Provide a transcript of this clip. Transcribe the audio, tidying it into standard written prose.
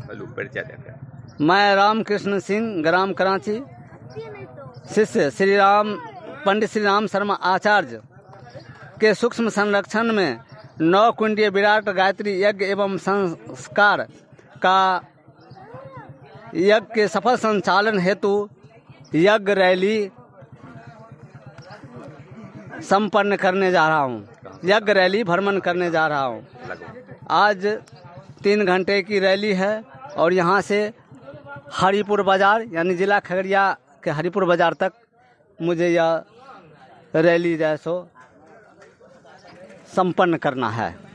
Hello, परिचय दें। मैं रामकृष्ण सिंह, ग्राम कराची, शिष्य पंडित श्री राम शर्मा आचार्य के सूक्ष्म संरक्षण में 9 कुंडीय विराट गायत्री यज्ञ एवं संस्कार का यज्ञ के सफल संचालन हेतु यज्ञ रैली संपन्न करने जा रहा हूँ। यज्ञ रैली भ्रमण करने जा रहा हूँ। आज 3 घंटे की रैली है और यहाँ से हरिपुर बाजार यानी जिला खगड़िया के हरिपुर बाजार तक मुझे यह रैली जैसो संपन्न करना है।